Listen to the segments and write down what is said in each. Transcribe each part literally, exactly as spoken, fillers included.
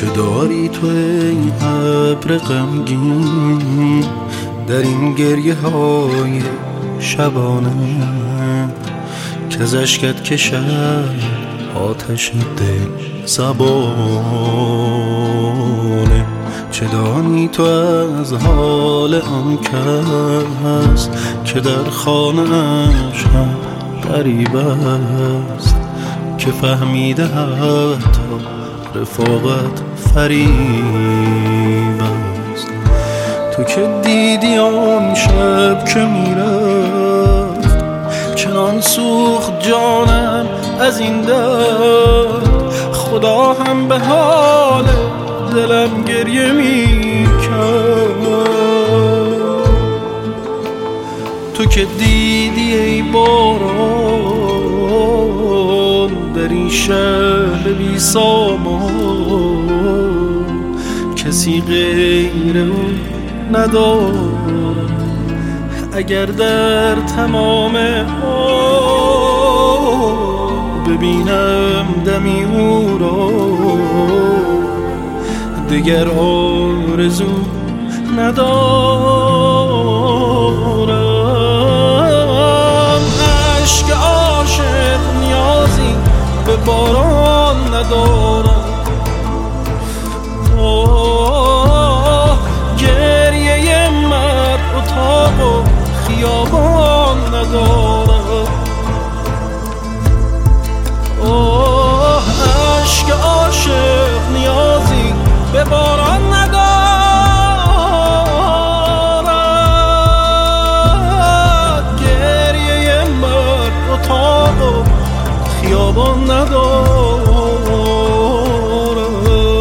چه داری تو ای ابر غمگین در این گریه های شبانه که از اشکت کشد آتش دل زبانه. چه دانی تو از حال آن کس که در خانه اش هم غریب است، که فهمیده حتی رفاقت فریب است. تو که دیدی آن شب که میرفت چنان سوخت جانم از این درد، خدا هم به حال دلم گریه میکرد. تو که دیدی ای باران در این شهر بی سامان کسی غیر اون ندارم، اگر در تمام آب ببینم دمی او را دگر آرزو ندارم. عشق عاشق نیازی به باران ندارم، آه گریه مرد اتاق و خیابان ندارم. آه عشق عاشق نیازی به باران ندارد، گریه مرد اتاق و خیابان ندارد.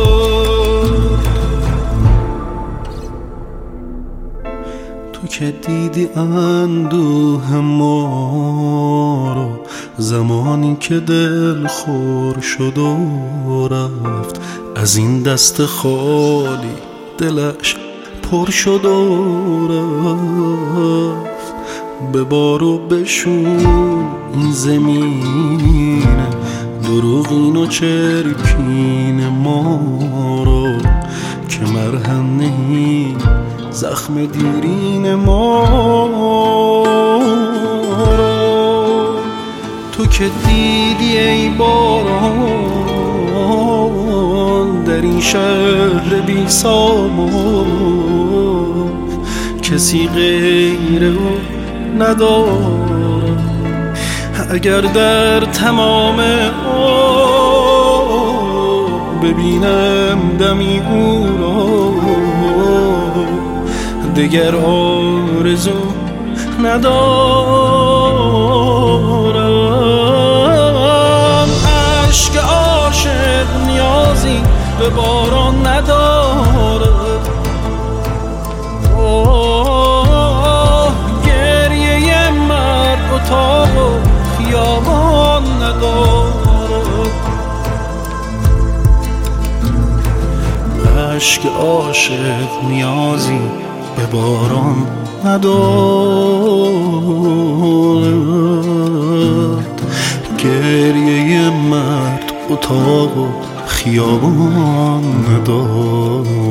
تو که دیدی اندوه ما رو زمانی که دل خور شد و رفت، از این دست خالی دلش پر شد و رفت. ببار و بشون این زمین دروغین و چرکین ما رو که مرهم نهی زخم دیرین ما رو. تو که دیدی ای باران در این شهر بی سامان کسی غیر او ندارم، اگر در تمام آب ببینم دمی او را دگر آرزو ندارم. عشق عاشق نیازی به باران ندارد، آه گریه مرد اتاق و خیابان ندارد. عشق عاشق نیازی به باران ندارد، گریه مرد اتاق و خیابان ندارد.